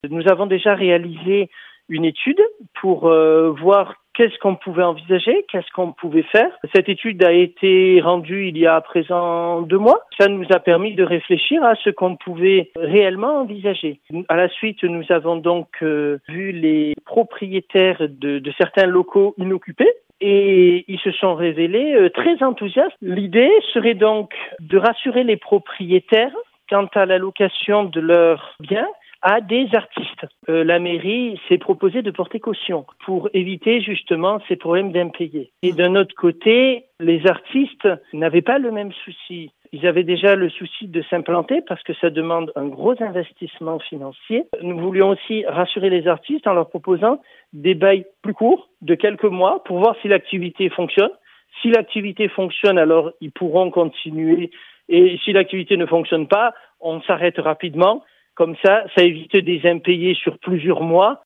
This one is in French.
Nous avons déjà réalisé une étude pour voir qu'est-ce qu'on pouvait envisager, qu'est-ce qu'on pouvait faire. Cette étude a été rendue il y a à présent 2 mois. Ça nous a permis de réfléchir à ce qu'on pouvait réellement envisager. À la suite, nous avons donc vu les propriétaires de certains locaux inoccupés. Et ils se sont révélés très enthousiastes. L'idée serait donc de rassurer les propriétaires quant à la location de leurs biens à des artistes. La mairie s'est proposée de porter caution pour éviter justement ces problèmes d'impayés. Et d'un autre côté, les artistes n'avaient pas le même souci. Ils avaient déjà le souci de s'implanter parce que ça demande un gros investissement financier. Nous voulions aussi rassurer les artistes en leur proposant des bails plus courts, de quelques mois, pour voir si l'activité fonctionne. Si l'activité fonctionne, alors ils pourront continuer. Et si l'activité ne fonctionne pas, on s'arrête rapidement. Comme ça évite des impayés sur plusieurs mois